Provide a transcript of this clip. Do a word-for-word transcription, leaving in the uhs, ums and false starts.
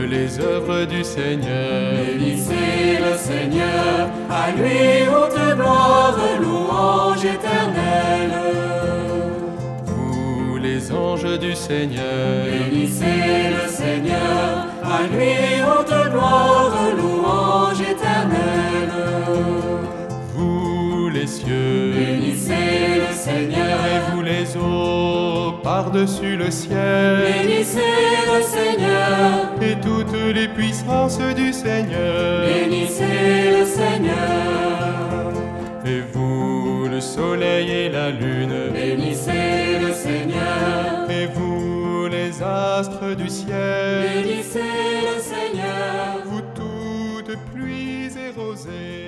les œuvres du Seigneur. Bénissez le Seigneur, à lui haute gloire, louange éternelle. Vous les anges du Seigneur. Bénissez le Seigneur, à lui haute gloire, louange éternelle. Vous les cieux. Bénissez le Seigneur, Et vous les eaux par-dessus le ciel. bénissez le Seigneur, Et toutes les puissances du Seigneur. bénissez le Seigneur. Et vous le soleil et la lune. Bénissez le Seigneur, Et vous les astres du ciel. bénissez le Seigneur. Vous toutes pluies et rosées.